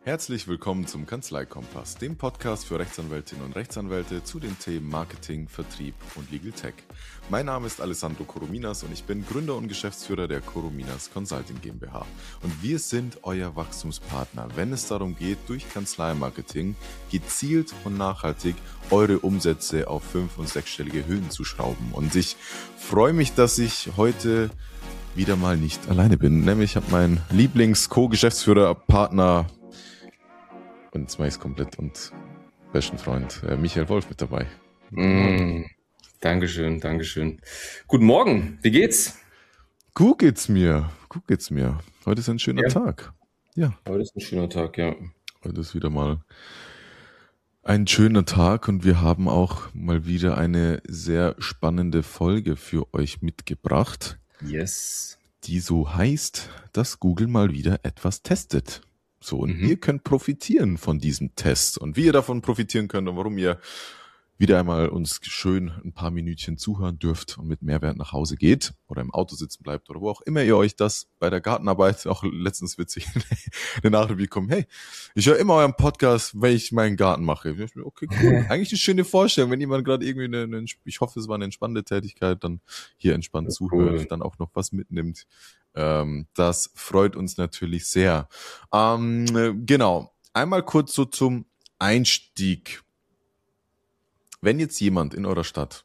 Herzlich willkommen zum Kanzleikompass, dem Podcast für Rechtsanwältinnen und Rechtsanwälte zu den Themen Marketing, Vertrieb und Legal Tech. Mein Name ist Alessandro Corominas und ich bin Gründer und Geschäftsführer der Corominas Consulting GmbH. Und wir sind euer Wachstumspartner, wenn es darum geht, durch Kanzleimarketing gezielt und nachhaltig eure Umsätze auf 5- und 6-stellige Höhen zu schrauben. Und ich freue mich, dass ich heute wieder mal nicht alleine bin. Nämlich habe meinen Lieblings-Co-Geschäftsführer, Partner und jetzt mache ich es komplett und besten Freund Michael Wolf mit dabei. Dankeschön. Guten Morgen, wie geht's? Gut geht's mir. Heute ist ein schöner Tag. Ja. Heute ist ein schöner Tag, ja. Heute ist wieder mal ein schöner Tag und wir haben auch mal wieder eine sehr spannende Folge für euch mitgebracht. Yes. Die so heißt, dass Google mal wieder etwas testet. So, und ihr könnt profitieren von diesem Test. Und wie ihr davon profitieren könnt und warum ihr wieder einmal uns schön ein paar Minütchen zuhören dürft und mit Mehrwert nach Hause geht oder im Auto sitzen bleibt oder wo auch immer ihr euch das bei der Gartenarbeit, auch letztens witzig, eine Nachricht bekommen, hey, ich höre immer euren Podcast, wenn ich meinen Garten mache. Okay, cool. Eigentlich eine schöne Vorstellung, wenn jemand gerade irgendwie ich hoffe, es war eine entspannende Tätigkeit, dann hier entspannt zuhört, dann auch noch was mitnimmt. Das freut uns natürlich sehr. Genau. Einmal kurz so zum Einstieg. Wenn jetzt jemand in eurer Stadt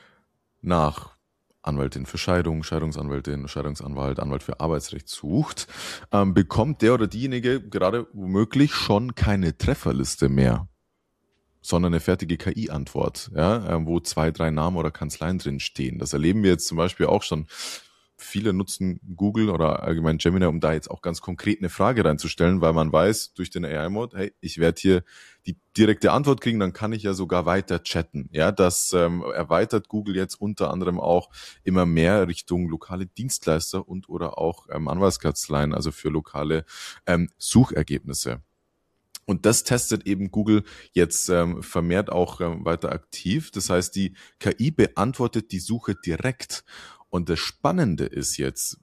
nach Anwältin für Scheidung, Scheidungsanwältin, Scheidungsanwalt, Anwalt für Arbeitsrecht sucht, bekommt der oder diejenige gerade womöglich schon keine Trefferliste mehr, sondern eine fertige KI-Antwort, ja, wo 2, 3 Namen oder Kanzleien drin stehen. Das erleben wir jetzt zum Beispiel auch schon. Viele nutzen Google oder allgemein Gemini, um da jetzt auch ganz konkret eine Frage reinzustellen, weil man weiß durch den AI-Mode, hey, ich werde hier die direkte Antwort kriegen, dann kann ich ja sogar weiter chatten. Ja, das erweitert Google jetzt unter anderem auch immer mehr Richtung lokale Dienstleister und oder auch Anwaltskanzleien, also für lokale Suchergebnisse. Und das testet eben Google jetzt vermehrt auch weiter aktiv. Das heißt, die KI beantwortet die Suche direkt. Und das Spannende ist jetzt,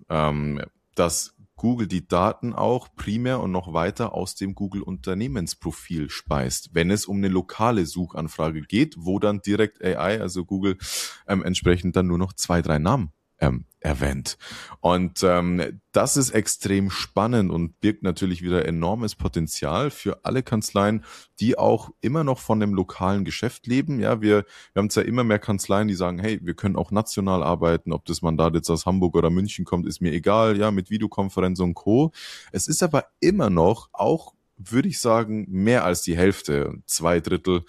dass Google die Daten auch primär und noch weiter aus dem Google-Unternehmensprofil speist, wenn es um eine lokale Suchanfrage geht, wo dann direkt AI, also Google, entsprechend dann nur noch 2, 3 Namen erwähnt. Und das ist extrem spannend und birgt natürlich wieder enormes Potenzial für alle Kanzleien, die auch immer noch von dem lokalen Geschäft leben. Ja, wir haben zwar immer mehr Kanzleien, die sagen, hey, wir können auch national arbeiten, ob das Mandat jetzt aus Hamburg oder München kommt, ist mir egal, ja, mit Videokonferenz und Co. Es ist aber immer noch auch, würde ich sagen, mehr als die Hälfte, 2/3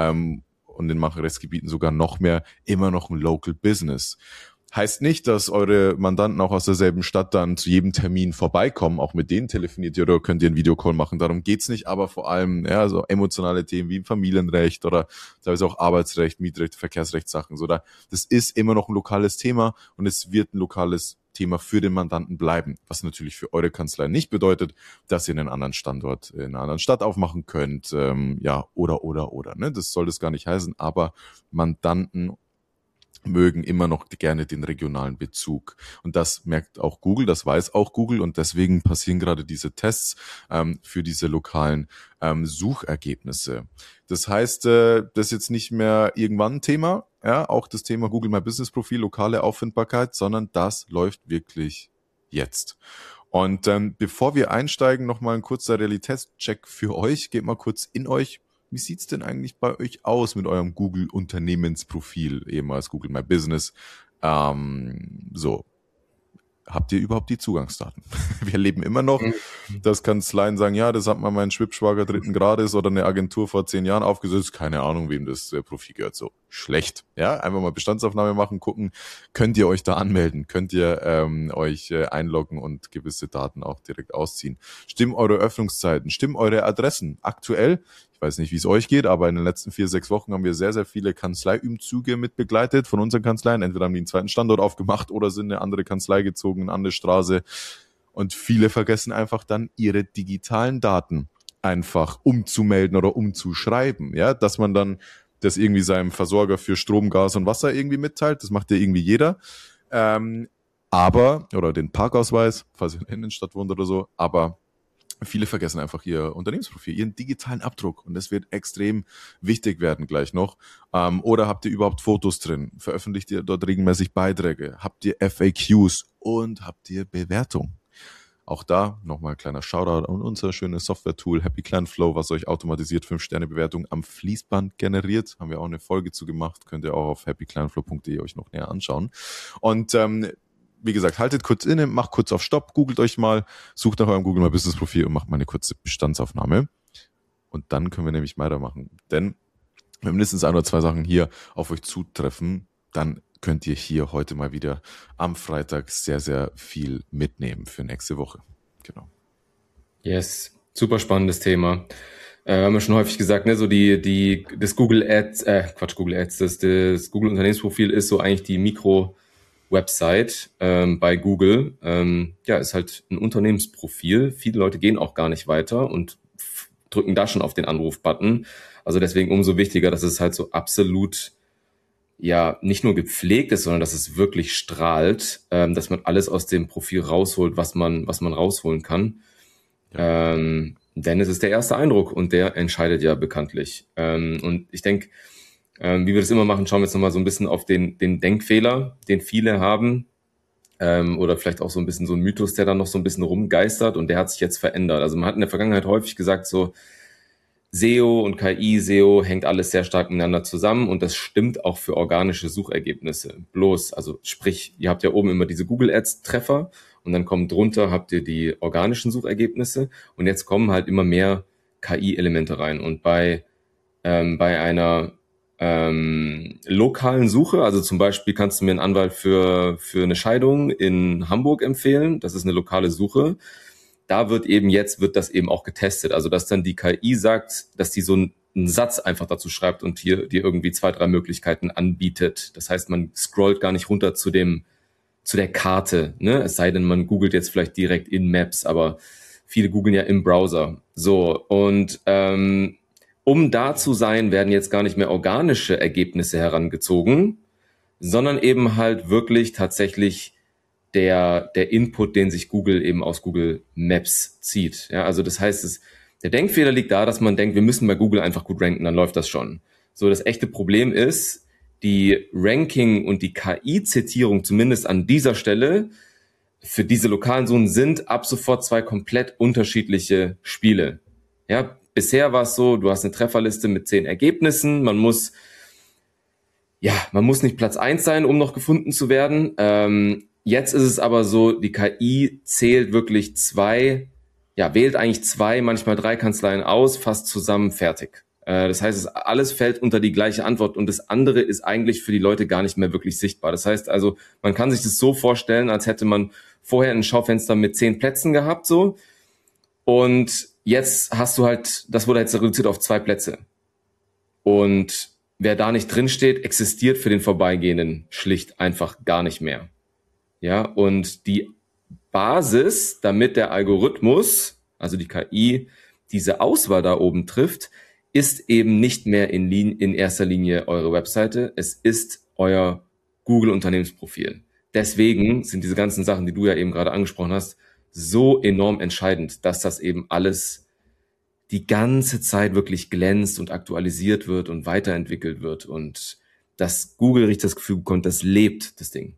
und in manchen Rechtsgebieten sogar noch mehr, immer noch ein Local Business. Heißt nicht, dass eure Mandanten auch aus derselben Stadt dann zu jedem Termin vorbeikommen. Auch mit denen telefoniert ihr oder könnt ihr einen Videocall machen. Darum geht's nicht. Aber vor allem, ja, so emotionale Themen wie Familienrecht oder teilweise auch Arbeitsrecht, Mietrecht, Verkehrsrechtssachen. So, das ist immer noch ein lokales Thema und es wird ein lokales Thema für den Mandanten bleiben. Was natürlich für eure Kanzlei nicht bedeutet, dass ihr einen anderen Standort in einer anderen Stadt aufmachen könnt. Ja, oder. Ne? Das soll das gar nicht heißen. Aber Mandanten mögen immer noch gerne den regionalen Bezug. Und das merkt auch Google, das weiß auch Google und deswegen passieren gerade diese Tests für diese lokalen Suchergebnisse. Das heißt, das ist jetzt nicht mehr irgendwann ein Thema, ja, auch das Thema Google My Business Profil, lokale Auffindbarkeit, sondern das läuft wirklich jetzt. Und bevor wir einsteigen, nochmal ein kurzer Realitätscheck für euch. Geht mal kurz in euch. Wie sieht's denn eigentlich bei euch aus mit eurem Google-Unternehmensprofil, ehemals Google My Business? So, habt ihr überhaupt die Zugangsdaten? Wir erleben immer noch, dass Kanzleien sagen, ja, das hat mal mein Schwibschwager 3. Grades oder eine Agentur vor 10 Jahren aufgesetzt. Keine Ahnung, wem das Profil gehört. So, schlecht. Ja, einfach mal Bestandsaufnahme machen, gucken, könnt ihr euch da anmelden? Könnt ihr euch einloggen und gewisse Daten auch direkt ausziehen? Stimmen eure Öffnungszeiten? Stimmen eure Adressen? Aktuell, ich weiß nicht, wie es euch geht, aber in den letzten 4, 6 Wochen haben wir sehr, sehr viele Kanzleiumzüge mit begleitet von unseren Kanzleien. Entweder haben die einen zweiten Standort aufgemacht oder sind eine andere Kanzlei gezogen, eine andere Straße. Und viele vergessen einfach dann ihre digitalen Daten einfach umzumelden oder umzuschreiben. Ja, dass man dann das irgendwie seinem Versorger für Strom, Gas und Wasser irgendwie mitteilt. Das macht ja irgendwie jeder. Oder den Parkausweis, falls ihr in der Innenstadt wohnt oder so. Aber Viele vergessen einfach ihr Unternehmensprofil, ihren digitalen Abdruck. Und das wird extrem wichtig werden gleich noch. Oder habt ihr überhaupt Fotos drin? Veröffentlicht ihr dort regelmäßig Beiträge? Habt ihr FAQs? Und habt ihr Bewertung? Auch da nochmal ein kleiner Shoutout an unser schönes Software-Tool Happy Client Flow, was euch automatisiert 5-Sterne-Bewertung am Fließband generiert. Haben wir auch eine Folge zu gemacht. Könnt ihr auch auf happyclientflow.de euch noch näher anschauen. Und wie gesagt, haltet kurz inne, macht kurz auf Stopp, googelt euch mal, sucht nach eurem Google My Business Profil und macht mal eine kurze Bestandsaufnahme. Und dann können wir nämlich weitermachen. Denn wenn mindestens 1 oder 2 Sachen hier auf euch zutreffen, dann könnt ihr hier heute mal wieder am Freitag sehr, sehr viel mitnehmen für nächste Woche. Genau. Yes, super spannendes Thema. Haben wir schon häufig gesagt, ne, so das Google Ads, Google Ads, das Google Unternehmensprofil ist so eigentlich die Mikro-Website bei Google. Ja, ist halt ein Unternehmensprofil. Viele Leute gehen auch gar nicht weiter und drücken da schon auf den Anruf-Button. Also deswegen umso wichtiger, dass es halt so absolut ja nicht nur gepflegt ist, sondern dass es wirklich strahlt, dass man alles aus dem Profil rausholt, was man rausholen kann. Ja. Denn es ist der erste Eindruck und der entscheidet ja bekanntlich. Und ich denke, wie wir das immer machen, schauen wir jetzt nochmal so ein bisschen auf den Denkfehler, den viele haben, oder vielleicht auch so ein bisschen so ein Mythos, der dann noch so ein bisschen rumgeistert und der hat sich jetzt verändert. Also man hat in der Vergangenheit häufig gesagt, so SEO und KI, SEO hängt alles sehr stark miteinander zusammen und das stimmt auch für organische Suchergebnisse. Bloß, also sprich, ihr habt ja oben immer diese Google Ads Treffer und dann kommen drunter, habt ihr die organischen Suchergebnisse und jetzt kommen halt immer mehr KI-Elemente rein und bei einer lokalen Suche, also zum Beispiel kannst du mir einen Anwalt für eine Scheidung in Hamburg empfehlen, das ist eine lokale Suche. Da wird das eben auch getestet. Also, dass dann die KI sagt, dass die so einen Satz einfach dazu schreibt und hier dir irgendwie 2, 3 Möglichkeiten anbietet. Das heißt, man scrollt gar nicht runter zu der Karte, ne? Es sei denn, man googelt jetzt vielleicht direkt in Maps, aber viele googeln ja im Browser. So, und um da zu sein, werden jetzt gar nicht mehr organische Ergebnisse herangezogen, sondern eben halt wirklich tatsächlich der Input, den sich Google eben aus Google Maps zieht. Ja, also das heißt, der Denkfehler liegt da, dass man denkt, wir müssen bei Google einfach gut ranken, dann läuft das schon. So, das echte Problem ist, die Ranking und die KI-Zitierung zumindest an dieser Stelle für diese lokalen Zonen sind ab sofort 2 komplett unterschiedliche Spiele. Ja, bisher war es so, du hast eine Trefferliste mit 10 Ergebnissen, man muss nicht Platz 1 sein, um noch gefunden zu werden. Jetzt ist es aber so, die KI zählt wirklich wählt eigentlich 2, manchmal 3 Kanzleien aus, fast zusammen, fertig. Das heißt, alles fällt unter die gleiche Antwort und das andere ist eigentlich für die Leute gar nicht mehr wirklich sichtbar. Das heißt also, man kann sich das so vorstellen, als hätte man vorher ein Schaufenster mit 10 Plätzen gehabt, so. Und jetzt hast du halt, das wurde jetzt reduziert auf 2 Plätze. Und wer da nicht drin steht, existiert für den Vorbeigehenden schlicht einfach gar nicht mehr. Ja, und die Basis, damit der Algorithmus, also die KI, diese Auswahl da oben trifft, ist eben nicht mehr in erster Linie eure Webseite, es ist euer Google-Unternehmensprofil. Deswegen sind diese ganzen Sachen, die du ja eben gerade angesprochen hast, so enorm entscheidend, dass das eben alles die ganze Zeit wirklich glänzt und aktualisiert wird und weiterentwickelt wird und dass Google richtig das Gefühl bekommt, das lebt, das Ding.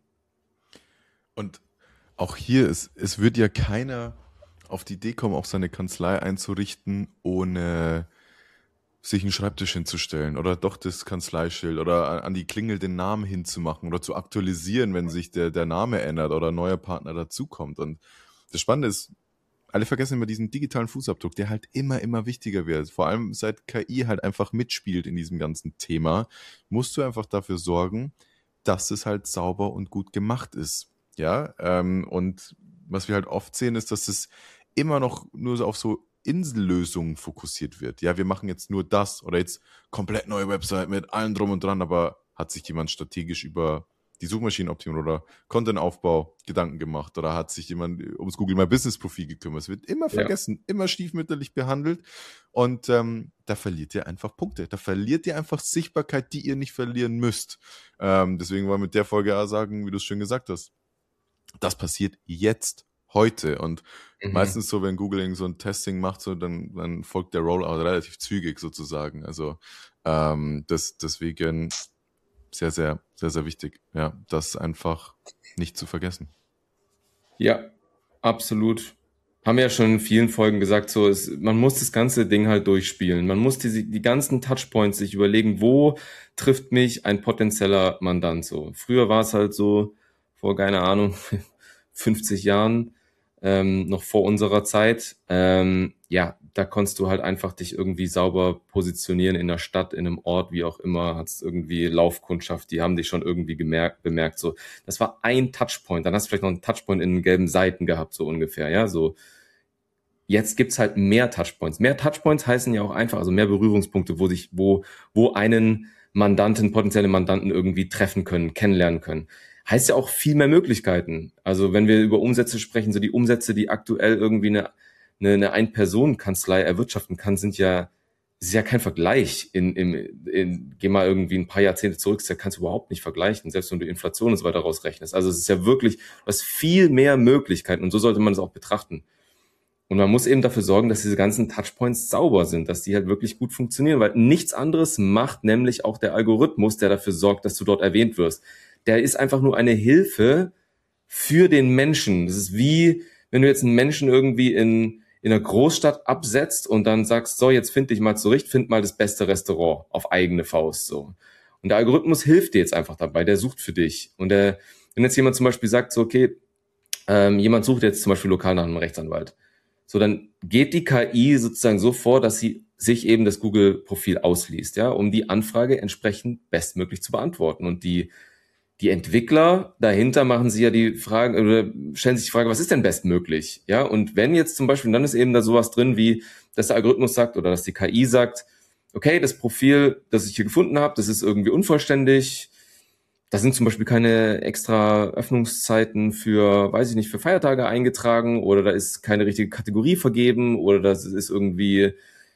Und auch hier es wird ja keiner auf die Idee kommen, auch seine Kanzlei einzurichten, ohne sich einen Schreibtisch hinzustellen oder doch das Kanzleischild oder an die Klingel den Namen hinzumachen oder zu aktualisieren, wenn sich der Name ändert oder ein neuer Partner dazukommt. Und das Spannende ist, alle vergessen immer diesen digitalen Fußabdruck, der halt immer wichtiger wird. Vor allem seit KI halt einfach mitspielt in diesem ganzen Thema, musst du einfach dafür sorgen, dass es halt sauber und gut gemacht ist. Ja, und was wir halt oft sehen, ist, dass es immer noch nur so auf so Insellösungen fokussiert wird. Ja, wir machen jetzt nur das oder jetzt komplett neue Website mit allem drum und dran, aber hat sich jemand strategisch über die Suchmaschinenoptimierung oder Content-Aufbau Gedanken gemacht oder hat sich jemand ums Google My Business Profil gekümmert? Es wird immer vergessen, immer stiefmütterlich behandelt und da verliert ihr einfach Punkte. Da verliert ihr einfach Sichtbarkeit, die ihr nicht verlieren müsst. Deswegen wollen wir mit der Folge auch sagen, wie du es schön gesagt hast, das passiert jetzt, heute. Und Mhm. meistens so, wenn Google irgend so ein Testing macht, so, dann folgt der Rollout relativ zügig sozusagen. Also deswegen sehr, sehr, sehr, sehr wichtig, ja, das einfach nicht zu vergessen. Ja, absolut. Haben wir ja schon in vielen Folgen gesagt, so man muss das ganze Ding halt durchspielen. Man muss die ganzen Touchpoints sich überlegen, wo trifft mich ein potenzieller Mandant so. Früher war es halt so, vor, keine Ahnung, 50 Jahren, noch vor unserer Zeit, ja, da konntest du halt einfach dich irgendwie sauber positionieren in der Stadt, in einem Ort, wie auch immer, hat's irgendwie Laufkundschaft, die haben dich schon irgendwie bemerkt, so. Das war ein Touchpoint. Dann hast du vielleicht noch einen Touchpoint in den gelben Seiten gehabt, so ungefähr, ja, so. Jetzt gibt's halt mehr Touchpoints. Mehr Touchpoints heißen ja auch einfach, also mehr Berührungspunkte, wo einen Mandanten, potenzielle Mandanten irgendwie treffen können, kennenlernen können. Heißt ja auch viel mehr Möglichkeiten. Also wenn wir über Umsätze sprechen, so die Umsätze, die aktuell irgendwie eine Ein-Personen-Kanzlei erwirtschaften kann, ist ja kein Vergleich. Geh mal irgendwie ein paar Jahrzehnte zurück, das kannst du überhaupt nicht vergleichen, selbst wenn du Inflation und so weiter rausrechnest. Also es ist ja wirklich, du hast viel mehr Möglichkeiten und so sollte man es auch betrachten. Und man muss eben dafür sorgen, dass diese ganzen Touchpoints sauber sind, dass die halt wirklich gut funktionieren, weil nichts anderes macht nämlich auch der Algorithmus, der dafür sorgt, dass du dort erwähnt wirst. Der ist einfach nur eine Hilfe für den Menschen. Das ist wie, wenn du jetzt einen Menschen irgendwie in einer Großstadt absetzt und dann sagst, so, jetzt find dich mal zurecht, find mal das beste Restaurant auf eigene Faust, so. Und der Algorithmus hilft dir jetzt einfach dabei, der sucht für dich. Wenn jetzt jemand zum Beispiel sagt, so, okay, jemand sucht jetzt zum Beispiel lokal nach einem Rechtsanwalt. So, dann geht die KI sozusagen so vor, dass sie sich eben das Google-Profil ausliest, ja, um die Anfrage entsprechend bestmöglich zu beantworten. Und die Entwickler dahinter machen sich ja die Frage, oder stellen sich die Frage, was ist denn bestmöglich? Ja, und wenn jetzt zum Beispiel, dann ist eben da sowas drin wie, dass der Algorithmus sagt oder dass die KI sagt, okay, das Profil, das ich hier gefunden habe, das ist irgendwie unvollständig, da sind zum Beispiel keine extra Öffnungszeiten für, weiß ich nicht, für Feiertage eingetragen oder da ist keine richtige Kategorie vergeben oder das ist irgendwie,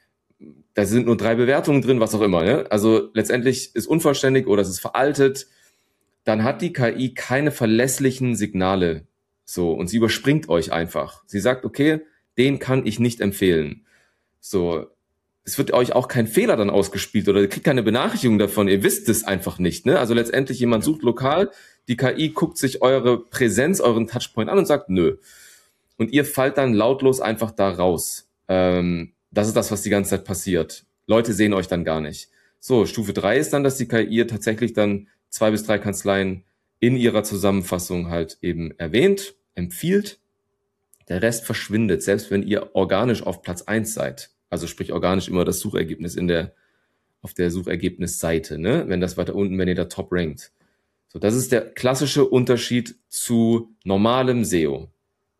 da sind nur 3 Bewertungen drin, was auch immer. Ne? Also letztendlich ist unvollständig oder es ist veraltet. Dann hat die KI keine verlässlichen Signale. So, und sie überspringt euch einfach. Sie sagt, okay, den kann ich nicht empfehlen. So, es wird euch auch kein Fehler dann ausgespielt oder ihr kriegt keine Benachrichtigung davon. Ihr wisst es einfach nicht. Ne? Also letztendlich jemand Ja. sucht lokal, die KI guckt sich eure Präsenz, euren Touchpoint an und sagt nö. Und ihr fallt dann lautlos einfach da raus. Das ist das, was die ganze Zeit passiert. Leute sehen euch dann gar nicht. So, Stufe 3 ist dann, dass die KI tatsächlich dann 2 bis 3 Kanzleien in ihrer Zusammenfassung halt eben erwähnt, empfiehlt. Der Rest verschwindet, selbst wenn ihr organisch auf Platz 1 seid. Also sprich organisch immer das Suchergebnis auf der Suchergebnisseite, ne? Wenn das weiter unten, wenn ihr da top rankt. So, das ist der klassische Unterschied zu normalem SEO.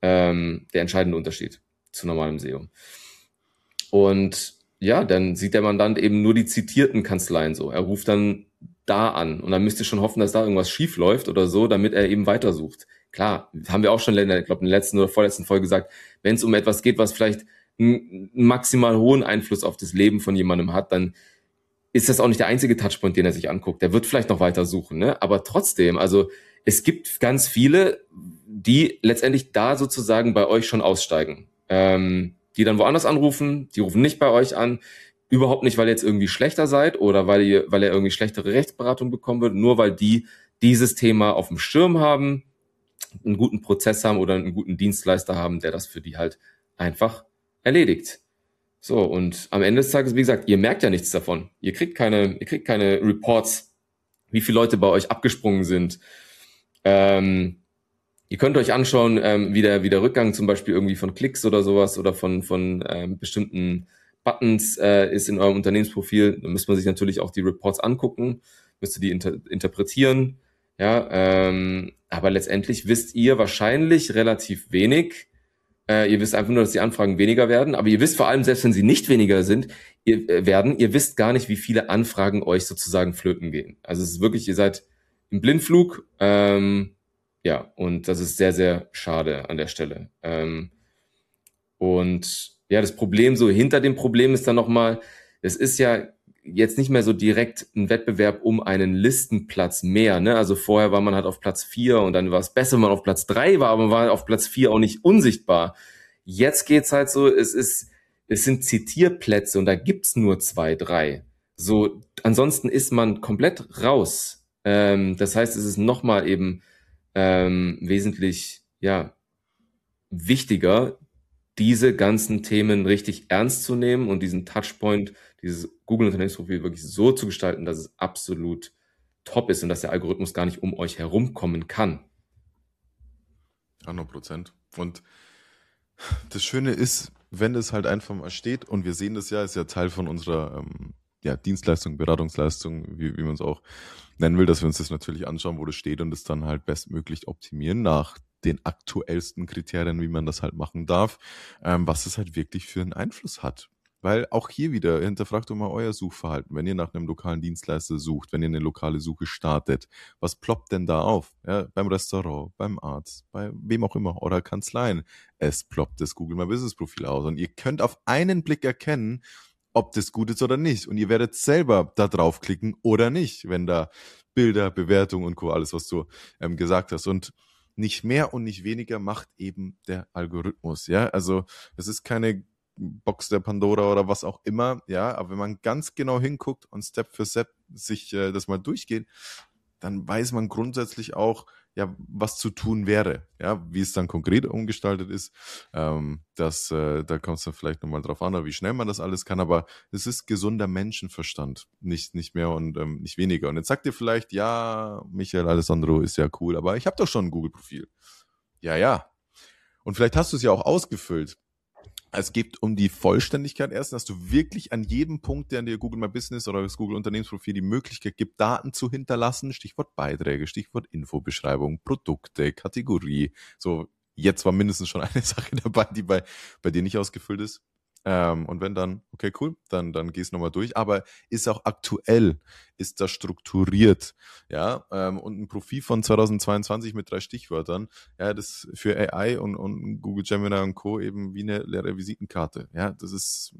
Der entscheidende Unterschied zu normalem SEO. Und ja, dann sieht der Mandant eben nur die zitierten Kanzleien so. Er ruft dann da an und dann müsst ihr schon hoffen, dass da irgendwas schief läuft oder so, damit er eben weitersucht. Klar, haben wir auch schon, ich glaube, in der letzten oder vorletzten Folge gesagt, wenn es um etwas geht, was vielleicht einen maximal hohen Einfluss auf das Leben von jemandem hat, dann ist das auch nicht der einzige Touchpoint, den er sich anguckt. Der wird vielleicht noch weiter suchen, ne? Aber trotzdem, also es gibt ganz viele, die letztendlich da sozusagen bei euch schon aussteigen. Die dann woanders anrufen, die rufen nicht bei euch an, überhaupt nicht, weil ihr jetzt irgendwie schlechter seid oder weil ihr irgendwie schlechtere Rechtsberatung bekommen würdet, nur weil die dieses Thema auf dem Schirm haben, einen guten Prozess haben oder einen guten Dienstleister haben, der das für die halt einfach erledigt. So, und am Ende des Tages, wie gesagt, ihr merkt ja nichts davon. Ihr kriegt keine Reports, wie viele Leute bei euch abgesprungen sind. Ihr könnt euch anschauen, wie der Rückgang zum Beispiel irgendwie von Klicks oder sowas oder von bestimmten Buttons ist in eurem Unternehmensprofil. Da müsste man sich natürlich auch die Reports angucken, müsste die interpretieren. Ja, aber letztendlich wisst ihr wahrscheinlich relativ wenig. Ihr wisst einfach nur, dass die Anfragen weniger werden, aber ihr wisst vor allem, selbst wenn sie nicht weniger sind, ihr wisst gar nicht, wie viele Anfragen euch sozusagen flöten gehen. Also es ist wirklich, ihr seid im Blindflug, ja, und das ist sehr, sehr schade an der Stelle. Und ja, das Problem so hinter dem Problem ist dann nochmal, es ist ja jetzt nicht mehr so direkt ein Wettbewerb um einen Listenplatz mehr, ne? Also vorher war man halt auf Platz 4 und dann war es besser, wenn man auf Platz 3 war, aber man war auf Platz 4 auch nicht unsichtbar. Jetzt geht's halt so, es sind Zitierplätze und da gibt's nur 2, 3. So, ansonsten ist man komplett raus. Das heißt, es ist nochmal eben wesentlich, ja, wichtiger, diese ganzen Themen richtig ernst zu nehmen und diesen Touchpoint, dieses Google-Unternehmensprofil wirklich so zu gestalten, dass es absolut top ist und dass der Algorithmus gar nicht um euch herumkommen kann. 100%. Und das Schöne ist, wenn es halt einfach mal steht und wir sehen das ja, ist ja Teil von unserer Dienstleistung, Beratungsleistung, wie man es auch nennen will, dass wir uns das natürlich anschauen, wo das steht und es dann halt bestmöglich optimieren nach den aktuellsten Kriterien, wie man das halt machen darf, was es halt wirklich für einen Einfluss hat. Weil auch hier wieder, hinterfragt doch mal euer Suchverhalten. Wenn ihr nach einem lokalen Dienstleister sucht, wenn ihr eine lokale Suche startet, was ploppt denn da auf? Ja, beim Restaurant, beim Arzt, bei wem auch immer, oder Kanzleien. Es ploppt das Google My Business Profil aus. Und ihr könnt auf einen Blick erkennen, ob das gut ist oder nicht. Und ihr werdet selber da draufklicken oder nicht, wenn da Bilder, Bewertungen und Co., alles, was du gesagt hast. Und nicht mehr und nicht weniger macht eben der Algorithmus. Ja, also es ist keine Box der Pandora oder was auch immer. Ja, aber wenn man ganz genau hinguckt und Step für Step sich das mal durchgeht, dann weiß man grundsätzlich auch, ja, was zu tun wäre. Ja, wie es dann konkret umgestaltet ist, da kommt es dann vielleicht nochmal drauf an, oder wie schnell man das alles kann, aber es ist gesunder Menschenverstand, nicht mehr und nicht weniger. Und jetzt sagt ihr vielleicht, ja, Michael Alessandro ist ja cool, aber ich habe doch schon ein Google-Profil. Ja, ja. Und vielleicht hast du es ja auch ausgefüllt. Es geht um die Vollständigkeit erst, dass du wirklich an jedem Punkt, der dir Google My Business oder das Google Unternehmensprofil die Möglichkeit gibt, Daten zu hinterlassen. Stichwort Beiträge, Stichwort Infobeschreibung, Produkte, Kategorie. So, jetzt war mindestens schon eine Sache dabei, die bei dir nicht ausgefüllt ist. Und wenn dann, okay, cool, dann gehst du nochmal durch. Aber ist auch aktuell, ist das strukturiert, ja, und ein Profil von 2022 mit 3 Stichwörtern, ja, das für AI und Google Gemini und Co. eben wie eine leere Visitenkarte. Ja, das ist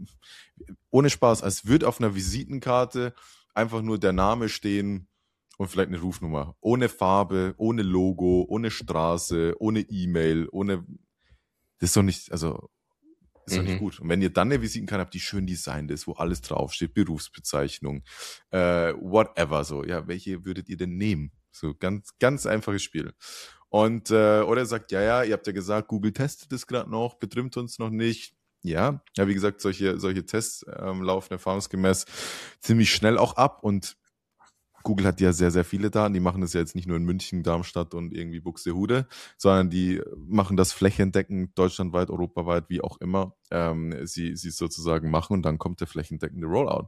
ohne Spaß, als würde auf einer Visitenkarte einfach nur der Name stehen und vielleicht eine Rufnummer. Ohne Farbe, ohne Logo, ohne Straße, ohne E-Mail, ohne. Das ist doch nicht, also ist doch nicht gut. Und wenn ihr dann eine Visitenkarte habt, die schön designt ist, wo alles draufsteht, Berufsbezeichnung, whatever, so, ja, welche würdet ihr denn nehmen? So ganz, ganz einfaches Spiel. Und, oder er sagt, ja, ihr habt ja gesagt, Google testet es gerade noch, betrifft uns noch nicht. Ja, wie gesagt, solche Tests laufen erfahrungsgemäß ziemlich schnell auch ab und Google hat ja sehr, sehr viele Daten. Die machen das ja jetzt nicht nur in München, Darmstadt und irgendwie Buxtehude, sondern die machen das flächendeckend, deutschlandweit, europaweit, wie auch immer sie es sozusagen machen. Und dann kommt der flächendeckende Rollout.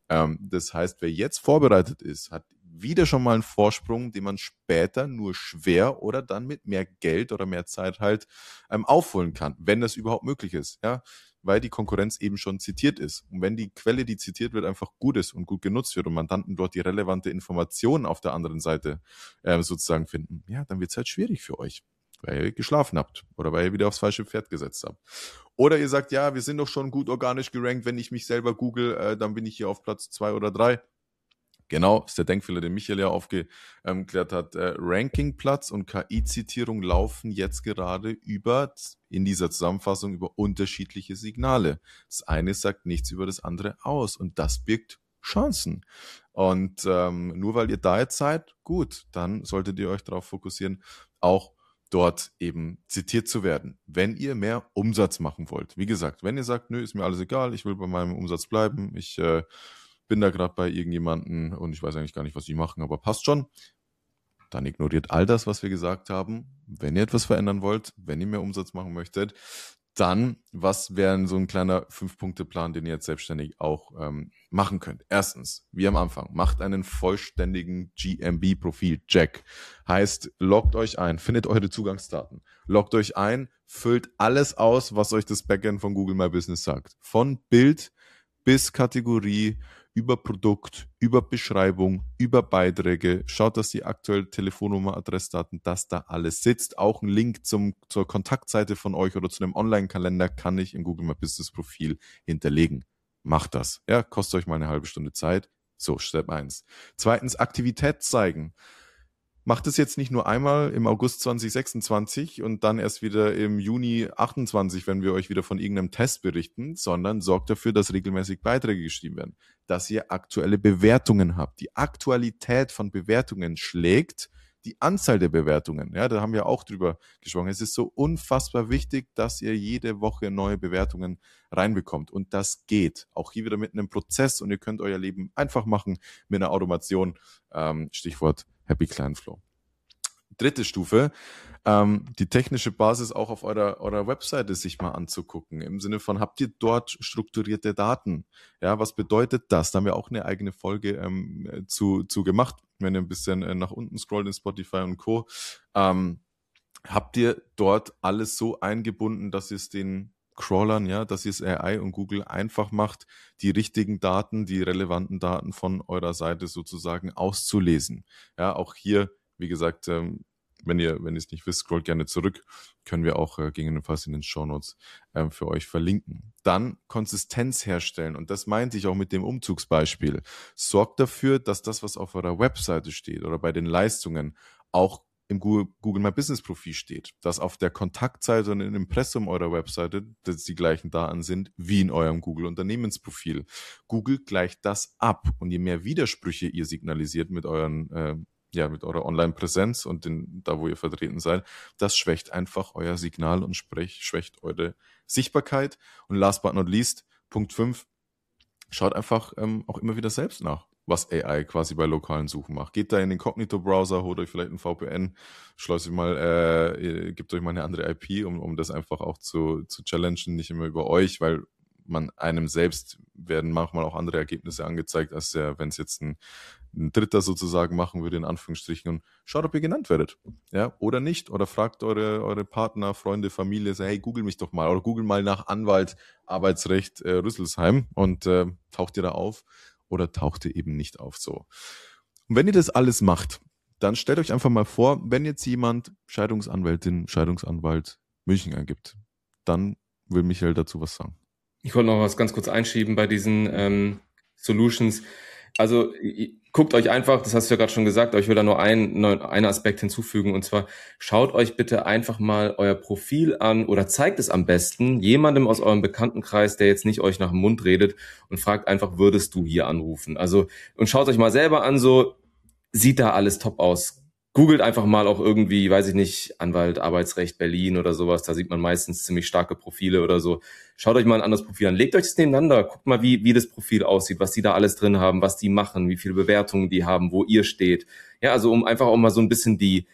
Das heißt, wer jetzt vorbereitet ist, hat wieder schon mal einen Vorsprung, den man später nur schwer oder dann mit mehr Geld oder mehr Zeit halt aufholen kann, wenn das überhaupt möglich ist. Ja, weil die Konkurrenz eben schon zitiert ist. Und wenn die Quelle, die zitiert wird, einfach gut ist und gut genutzt wird und Mandanten dort die relevante Information auf der anderen Seite sozusagen finden, ja, dann wird es halt schwierig für euch, weil ihr geschlafen habt oder weil ihr wieder aufs falsche Pferd gesetzt habt. Oder ihr sagt, ja, wir sind doch schon gut organisch gerankt, wenn ich mich selber google, dann bin ich hier auf Platz 2 oder 3. Genau, ist der Denkfehler, den Michael ja aufgeklärt hat. Rankingplatz und KI-Zitierung laufen jetzt gerade in dieser Zusammenfassung über unterschiedliche Signale. Das eine sagt nichts über das andere aus und das birgt Chancen. Und nur weil ihr da jetzt seid, gut, dann solltet ihr euch darauf fokussieren, auch dort eben zitiert zu werden, wenn ihr mehr Umsatz machen wollt. Wie gesagt, wenn ihr sagt, nö, ist mir alles egal, ich will bei meinem Umsatz bleiben, ich bin da gerade bei irgendjemanden und ich weiß eigentlich gar nicht, was die machen, aber passt schon. Dann ignoriert all das, was wir gesagt haben. Wenn ihr etwas verändern wollt, wenn ihr mehr Umsatz machen möchtet, dann, was wäre so ein kleiner 5-Punkte-Plan, den ihr jetzt selbstständig auch machen könnt? Erstens, wie am Anfang, macht einen vollständigen GMB-Profil-Check. Heißt, loggt euch ein, findet eure Zugangsdaten, loggt euch ein, füllt alles aus, was euch das Backend von Google My Business sagt. Von Bild bis Kategorie, über Produkt, über Beschreibung, über Beiträge. Schaut, dass die aktuelle Telefonnummer, Adressdaten, dass da alles sitzt. Auch ein Link zur Kontaktseite von euch oder zu einem Online-Kalender kann ich im Google My Business Profil hinterlegen. macht das. Ja, kostet euch mal eine halbe Stunde Zeit. So, Step 1. Zweitens, Aktivität zeigen. Macht es jetzt nicht nur einmal im August 2026 und dann erst wieder im Juni 28, wenn wir euch wieder von irgendeinem Test berichten, sondern sorgt dafür, dass regelmäßig Beiträge geschrieben werden, dass ihr aktuelle Bewertungen habt. Die Aktualität von Bewertungen schlägt die Anzahl der Bewertungen. Ja, da haben wir auch drüber gesprochen. Es ist so unfassbar wichtig, dass ihr jede Woche neue Bewertungen reinbekommt. Und das geht. Auch hier wieder mit einem Prozess und ihr könnt euer Leben einfach machen mit einer Automation. Stichwort Happy Client Flow. Dritte Stufe, die technische Basis auch auf eurer Webseite sich mal anzugucken. Im Sinne von, habt ihr dort strukturierte Daten? Ja, was bedeutet das? Da haben wir auch eine eigene Folge zu gemacht, wenn ihr ein bisschen nach unten scrollt in Spotify und Co. Habt ihr dort alles so eingebunden, dass ihr es den Crawlern, ja, dass ihr es AI und Google einfach macht, die richtigen Daten, die relevanten Daten von eurer Seite sozusagen auszulesen. Ja, auch hier, wie gesagt, wenn ihr es nicht wisst, scrollt gerne zurück, können wir auch gegebenenfalls in den Shownotes für euch verlinken. Dann Konsistenz herstellen und das meinte ich auch mit dem Umzugsbeispiel. Sorgt dafür, dass das, was auf eurer Webseite steht oder bei den Leistungen auch im Google My Business Profil steht, dass auf der Kontaktseite und im Impressum eurer Webseite dass die gleichen Daten sind wie in eurem Google Unternehmensprofil. Google gleicht das ab und je mehr Widersprüche ihr signalisiert mit euren mit eurer Online-Präsenz und da, wo ihr vertreten seid, das schwächt einfach euer Signal und schwächt eure Sichtbarkeit. Und last but not least, Punkt 5, schaut einfach auch immer wieder selbst nach, was AI quasi bei lokalen Suchen macht. Geht da in den Cognito-Browser, holt euch vielleicht ein VPN, gebt euch mal eine andere IP, um das einfach auch zu challengen, nicht immer über euch, weil man einem selbst werden manchmal auch andere Ergebnisse angezeigt, als wenn es jetzt ein Dritter sozusagen machen würde, in Anführungsstrichen, und schaut, ob ihr genannt werdet, ja, oder nicht, oder fragt eure Partner, Freunde, Familie, so, hey, google mich doch mal, oder google mal nach Anwalt, Arbeitsrecht, Rüsselsheim und taucht ihr da auf, oder taucht ihr eben nicht auf, so. Und wenn ihr das alles macht, dann stellt euch einfach mal vor, wenn jetzt jemand Scheidungsanwältin, Scheidungsanwalt München eingibt, dann will Michael dazu was sagen. Ich wollte noch was ganz kurz einschieben bei diesen Solutions. Also guckt euch einfach, das hast du ja gerade schon gesagt, aber ich will da nur einen Aspekt hinzufügen, und zwar schaut euch bitte einfach mal euer Profil an oder zeigt es am besten jemandem aus eurem Bekanntenkreis, der jetzt nicht euch nach dem Mund redet, und fragt einfach, würdest du hier anrufen? Also, und schaut euch mal selber an, so sieht da alles top aus. Googelt einfach mal auch irgendwie, weiß ich nicht, Anwalt, Arbeitsrecht Berlin oder sowas. Da sieht man meistens ziemlich starke Profile oder so. Schaut euch mal ein anderes Profil an. Legt euch das nebeneinander. Guckt mal, wie das Profil aussieht, was die da alles drin haben, was die machen, wie viele Bewertungen die haben, wo ihr steht. Ja, also um einfach auch mal so ein bisschen die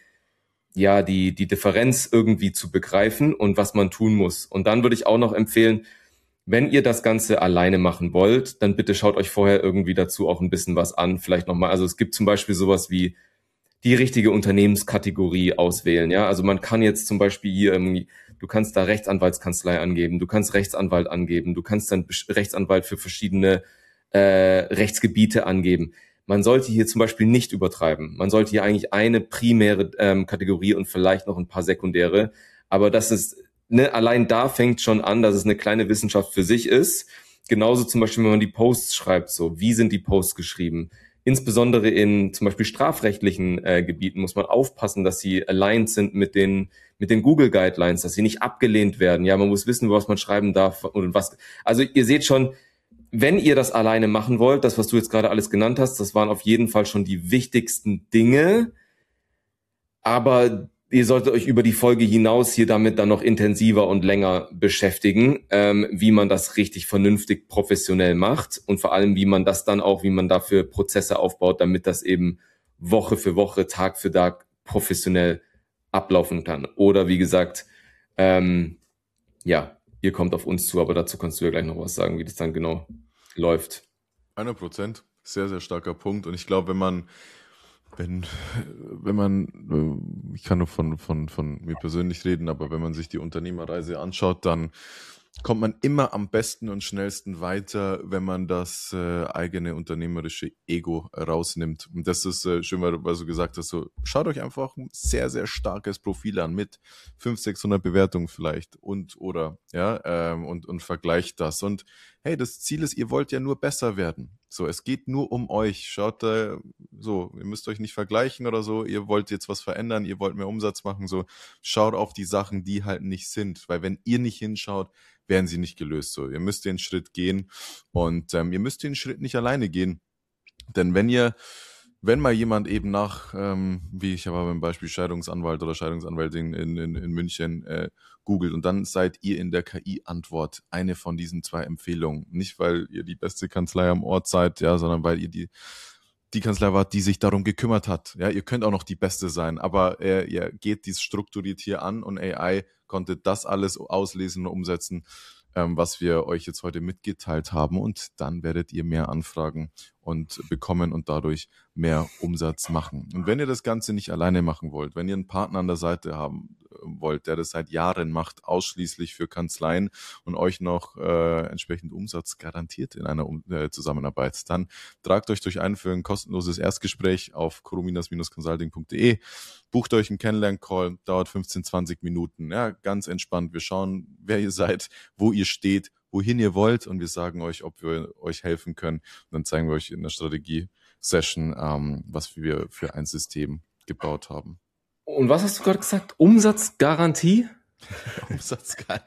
Differenz irgendwie zu begreifen und was man tun muss. Und dann würde ich auch noch empfehlen, wenn ihr das Ganze alleine machen wollt, dann bitte schaut euch vorher irgendwie dazu auch ein bisschen was an. Vielleicht nochmal, also es gibt zum Beispiel sowas wie die richtige Unternehmenskategorie auswählen. Ja, also man kann jetzt zum Beispiel hier irgendwie, du kannst da Rechtsanwaltskanzlei angeben, du kannst Rechtsanwalt angeben, du kannst dann Rechtsanwalt für verschiedene Rechtsgebiete angeben. Man sollte hier zum Beispiel nicht übertreiben. Man sollte hier eigentlich eine primäre Kategorie und vielleicht noch ein paar sekundäre. Aber das ist, allein da fängt schon an, dass es eine kleine Wissenschaft für sich ist. Genauso zum Beispiel, wenn man die Posts schreibt, so, wie sind die Posts geschrieben? Insbesondere in zum Beispiel strafrechtlichen Gebieten muss man aufpassen, dass sie aligned sind mit den Google Guidelines, dass sie nicht abgelehnt werden. Ja, man muss wissen, was man schreiben darf und was. Also ihr seht schon, wenn ihr das alleine machen wollt, das, was du jetzt gerade alles genannt hast, das waren auf jeden Fall schon die wichtigsten Dinge. Aber ihr solltet euch über die Folge hinaus hier damit dann noch intensiver und länger beschäftigen, wie man das richtig vernünftig professionell macht und vor allem, wie man dafür Prozesse aufbaut, damit das eben Woche für Woche, Tag für Tag professionell ablaufen kann. Oder wie gesagt, ihr kommt auf uns zu, aber dazu kannst du ja gleich noch was sagen, wie das dann genau läuft. 100%, sehr, sehr starker Punkt. Und ich glaube, wenn man, ich kann nur von mir persönlich reden, aber wenn man sich die Unternehmerreise anschaut, dann kommt man immer am besten und schnellsten weiter, wenn man das eigene unternehmerische Ego rausnimmt. Und das ist schön, weil du gesagt hast, so, schaut euch einfach ein sehr, sehr starkes Profil an mit 500, 600 Bewertungen vielleicht und vergleicht das. Und hey, das Ziel ist, ihr wollt ja nur besser werden. So, es geht nur um euch. Schaut, so, ihr müsst euch nicht vergleichen oder so. Ihr wollt jetzt was verändern, ihr wollt mehr Umsatz machen. So, schaut auf die Sachen, die halt nicht sind. Weil wenn ihr nicht hinschaut, werden sie nicht gelöst. So, ihr müsst den Schritt gehen und ihr müsst den Schritt nicht alleine gehen. Denn wenn mal jemand eben wie ich aber beim Beispiel Scheidungsanwalt oder Scheidungsanwältin in München googelt und dann seid ihr in der KI-Antwort eine von diesen 2 Empfehlungen. Nicht, weil ihr die beste Kanzlei am Ort seid, ja, sondern weil ihr die Kanzlei wart, die sich darum gekümmert hat. Ja, ihr könnt auch noch die Beste sein, aber ihr geht dies strukturiert hier an und AI konnte das alles auslesen und umsetzen, was wir euch jetzt heute mitgeteilt haben, und dann werdet ihr mehr Anfragen und bekommen und dadurch mehr Umsatz machen. Und wenn ihr das Ganze nicht alleine machen wollt, wenn ihr einen Partner an der Seite haben wollt, der das seit Jahren macht, ausschließlich für Kanzleien und euch noch entsprechend Umsatz garantiert in einer Zusammenarbeit, dann tragt euch für ein kostenloses Erstgespräch auf corominas-consulting.de. Bucht euch einen Kennenlern-Call, dauert 15-20 Minuten. Ja, ganz entspannt. Wir schauen, wer ihr seid, wo ihr steht, wohin ihr wollt, und wir sagen euch, ob wir euch helfen können. Und dann zeigen wir euch in der Strategie-Session, was wir für ein System gebaut haben. Und was hast du gerade gesagt? Umsatzgarantie? Umsatzgarantie.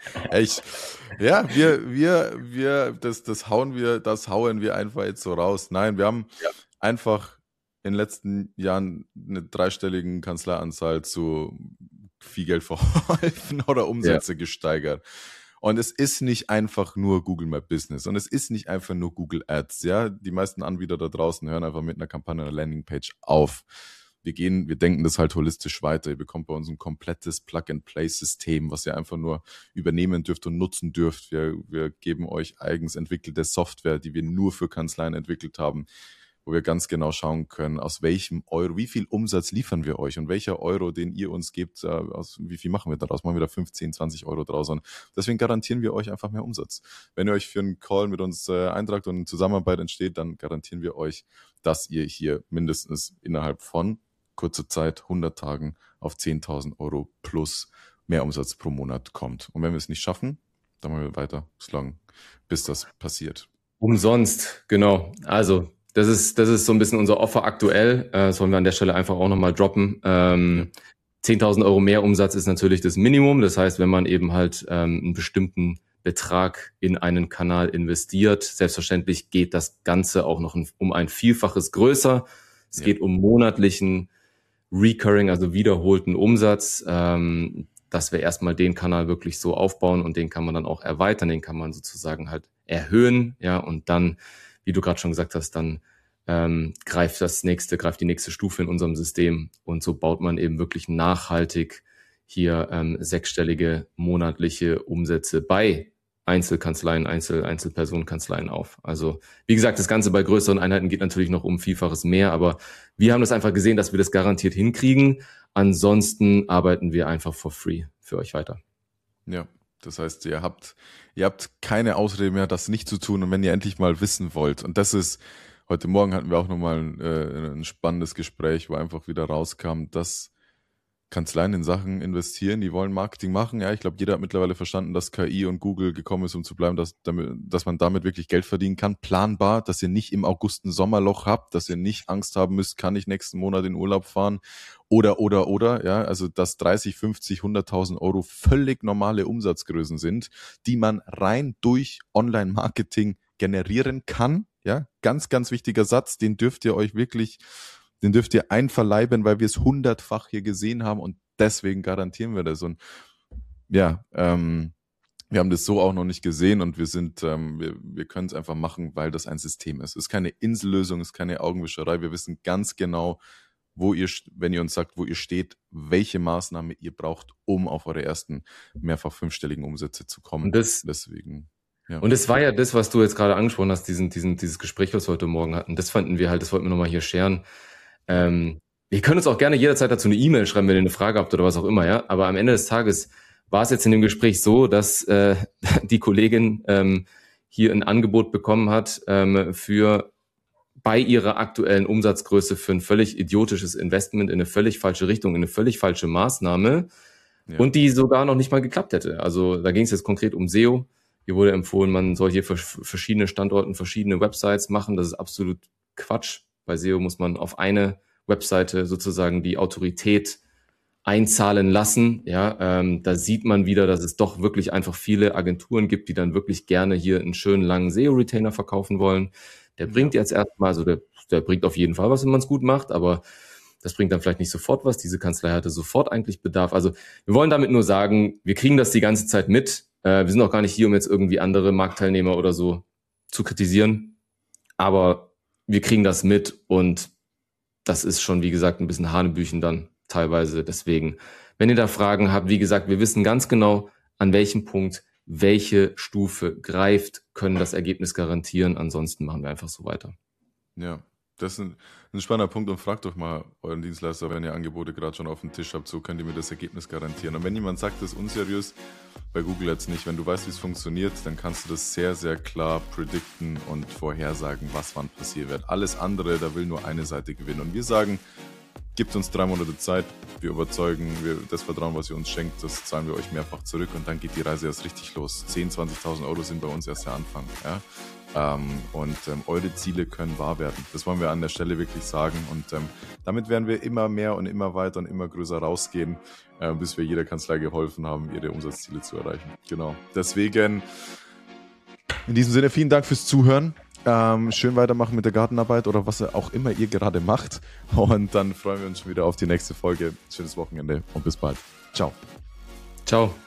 Das hauen wir einfach jetzt so raus. Nein, wir haben einfach in den letzten Jahren eine 3-stelligen Kanzleianzahl zu viel Geld verholfen oder Umsätze gesteigert. Und es ist nicht einfach nur Google My Business und es ist nicht einfach nur Google Ads. Ja, die meisten Anbieter da draußen hören einfach mit einer Kampagne oder Landingpage auf. Wir denken das halt holistisch weiter. Ihr bekommt bei uns ein komplettes Plug-and-Play-System, was ihr einfach nur übernehmen dürft und nutzen dürft. Wir geben euch eigens entwickelte Software, die wir nur für Kanzleien entwickelt haben, wo wir ganz genau schauen können, aus welchem Euro, wie viel Umsatz liefern wir euch und welcher Euro, den ihr uns gebt, wie viel machen wir daraus? Machen wir da 15, 20 Euro draus. Und deswegen garantieren wir euch einfach mehr Umsatz. Wenn ihr euch für einen Call mit uns eintragt und eine Zusammenarbeit entsteht, dann garantieren wir euch, dass ihr hier mindestens innerhalb von kurzer Zeit, 100 Tagen, auf 10.000 Euro plus mehr Umsatz pro Monat kommt. Und wenn wir es nicht schaffen, dann machen wir weiter, bis das passiert. Umsonst, genau. Also das ist so ein bisschen unser Offer aktuell. Das wollen wir an der Stelle einfach auch nochmal droppen. 10.000 Euro mehr Umsatz ist natürlich das Minimum. Das heißt, wenn man eben halt einen bestimmten Betrag in einen Kanal investiert, selbstverständlich geht das Ganze auch noch um ein Vielfaches größer. Es geht um monatlichen Recurring, also wiederholten Umsatz, dass wir erstmal den Kanal wirklich so aufbauen und den kann man dann auch erweitern, den kann man sozusagen halt erhöhen, ja, und dann, wie du gerade schon gesagt hast, dann greift die nächste Stufe in unserem System und so baut man eben wirklich nachhaltig hier 6-stellige monatliche Umsätze bei Einzelkanzleien, Einzelpersonenkanzleien auf. Also wie gesagt, das Ganze bei größeren Einheiten geht natürlich noch um Vielfaches mehr, aber wir haben das einfach gesehen, dass wir das garantiert hinkriegen. Ansonsten arbeiten wir einfach for free für euch weiter. Ja, das heißt, ihr habt keine Ausrede mehr, das nicht zu tun, und wenn ihr endlich mal wissen wollt, und das ist, heute Morgen hatten wir auch nochmal ein spannendes Gespräch, wo einfach wieder rauskam, dass Kanzleien in Sachen investieren, die wollen Marketing machen. Ja, ich glaube, jeder hat mittlerweile verstanden, dass KI und Google gekommen ist, um zu bleiben, dass man damit wirklich Geld verdienen kann. Planbar, dass ihr nicht im August ein Sommerloch habt, dass ihr nicht Angst haben müsst, kann ich nächsten Monat in Urlaub fahren oder, ja, also dass 30, 50, 100.000 Euro völlig normale Umsatzgrößen sind, die man rein durch Online-Marketing generieren kann. Ja, ganz, ganz wichtiger Satz, den dürft ihr einverleiben, weil wir es 100-fach hier gesehen haben, und deswegen garantieren wir das. Und ja, wir haben das so auch noch nicht gesehen, und wir können es einfach machen, weil das ein System ist. Es ist keine Insellösung, es ist keine Augenwischerei. Wir wissen ganz genau, wenn ihr uns sagt, wo ihr steht, welche Maßnahme ihr braucht, um auf eure ersten mehrfach 5-stelligen Umsätze zu kommen. Und deswegen. Ja. Und es war ja das, was du jetzt gerade angesprochen hast, dieses Gespräch, was wir heute Morgen hatten. Das wollten wir nochmal hier scheren. Ihr könnt uns auch gerne jederzeit dazu eine E-Mail schreiben, wenn ihr eine Frage habt oder was auch immer, ja. Aber am Ende des Tages war es jetzt in dem Gespräch so, dass die Kollegin hier ein Angebot bekommen hat bei ihrer aktuellen Umsatzgröße für ein völlig idiotisches Investment in eine völlig falsche Richtung, in eine völlig falsche Maßnahme, und die sogar noch nicht mal geklappt hätte. Also da ging es jetzt konkret um SEO. Hier wurde empfohlen, man soll hier für verschiedene Standorten verschiedene Websites machen. Das ist absolut Quatsch. Bei SEO muss man auf eine Webseite sozusagen die Autorität einzahlen lassen. Ja, da sieht man wieder, dass es doch wirklich einfach viele Agenturen gibt, die dann wirklich gerne hier einen schönen langen SEO-Retainer verkaufen wollen. Der bringt jetzt erstmal, also der bringt auf jeden Fall was, wenn man es gut macht, aber das bringt dann vielleicht nicht sofort was. Diese Kanzlei hatte sofort eigentlich Bedarf. Also wir wollen damit nur sagen, wir kriegen das die ganze Zeit mit. Wir sind auch gar nicht hier, um jetzt irgendwie andere Marktteilnehmer oder so zu kritisieren. Aber wir kriegen das mit und das ist schon, wie gesagt, ein bisschen Hanebüchen dann teilweise. Deswegen, wenn ihr da Fragen habt, wie gesagt, wir wissen ganz genau, an welchem Punkt welche Stufe greift, können das Ergebnis garantieren. Ansonsten machen wir einfach so weiter. Ja, das ist ein spannender Punkt und fragt doch mal euren Dienstleister, wenn ihr Angebote gerade schon auf dem Tisch habt, so könnt ihr mir das Ergebnis garantieren. Und wenn jemand sagt, das ist unseriös, bei Google jetzt nicht, wenn du weißt, wie es funktioniert, dann kannst du das sehr, sehr klar predikten und vorhersagen, was wann passieren wird. Alles andere, da will nur eine Seite gewinnen. Und wir sagen, gebt uns 3 Monate Zeit, wir überzeugen, das Vertrauen, was ihr uns schenkt, das zahlen wir euch mehrfach zurück und dann geht die Reise erst richtig los. 10.000, 20.000 Euro sind bei uns erst der Anfang. Ja? Eure Ziele können wahr werden. Das wollen wir an der Stelle wirklich sagen und damit werden wir immer mehr und immer weiter und immer größer rausgehen, bis wir jeder Kanzlei geholfen haben, ihre Umsatzziele zu erreichen. Genau. Deswegen in diesem Sinne vielen Dank fürs Zuhören. Schön weitermachen mit der Gartenarbeit oder was auch immer ihr gerade macht und dann freuen wir uns schon wieder auf die nächste Folge. Schönes Wochenende und bis bald. Ciao. Ciao.